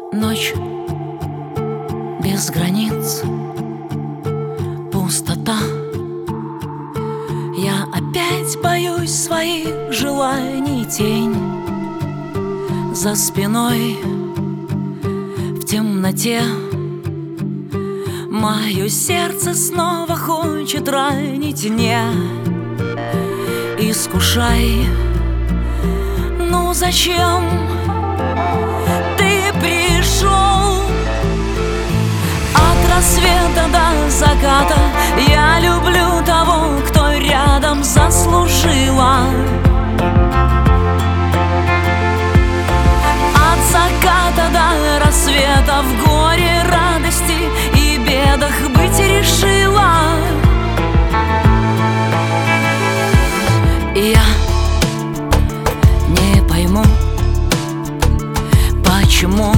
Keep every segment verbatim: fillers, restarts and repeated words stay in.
Ночь без границ, пустота. Я опять боюсь своих желаний, тень за спиной в темноте. Мое сердце снова хочет ранить, не искушай. Ну зачем ты пришел? От рассвета до заката я люблю того, кто рядом, заслужила. От заката до рассвета в горе, радости и бедах быть решила. И я не пойму, почему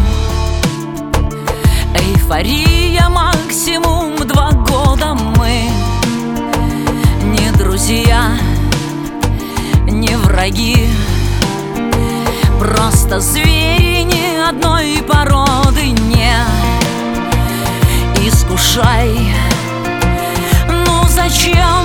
эйфория максимум, два года мы не друзья, не враги, просто звери ни одной породы. Не искушай. Ну зачем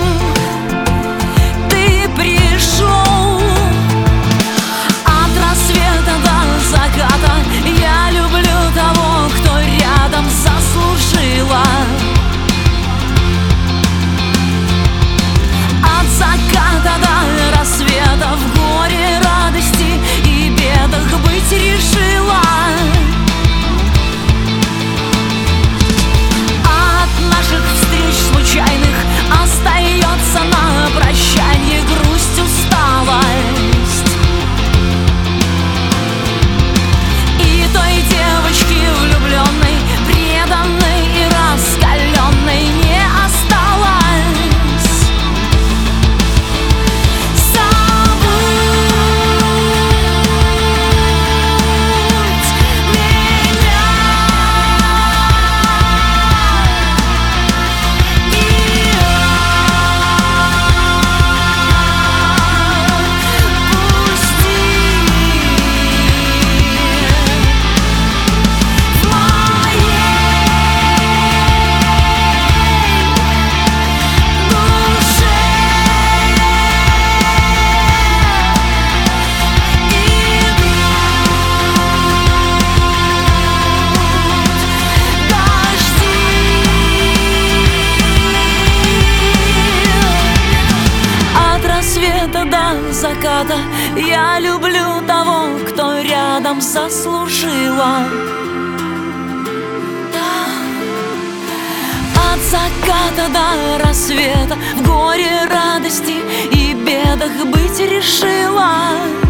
ты пришел? От рассвета до заката я люблю того, кто рядом, заслужила. От заката до рассвета в горе, радости и бедах быть решила. От наших встреч случайных остается на прощанье грусть, усталость. И той девочки влюбленной, преданной и раскаленной не осталось. Забудь меня и отпусти. В моей душе идут дожди. От рассвета до заката я люблю того, кто рядом, заслужила. Да. От заката до рассвета в горе, радости и бедах быть решила.